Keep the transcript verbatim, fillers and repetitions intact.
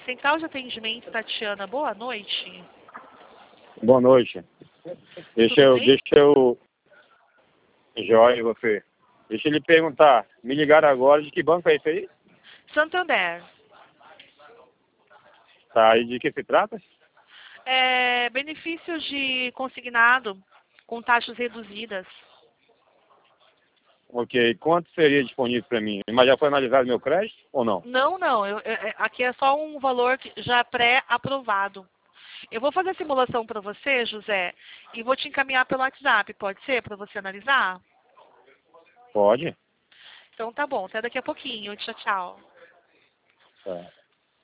Central de Atendimento, Tatiana, boa noite. Boa noite. Deixa Tudo eu, bem? deixa eu... Joia, você. Deixa eu lhe perguntar. Me ligaram agora, de que banco é esse aí? Santander. Tá, e de que se trata? É, benefícios de consignado com taxas reduzidas. Ok, quanto seria disponível para mim? Mas já foi analisado meu crédito ou não? Não, não. Eu, eu- aqui é só um valor que já pré-aprovado. Eu vou fazer a simulação para você, José, e vou te encaminhar pelo WhatsApp, pode ser, para você analisar? Pode? Então tá bom, até daqui a pouquinho. Tchau, tchau. Tá.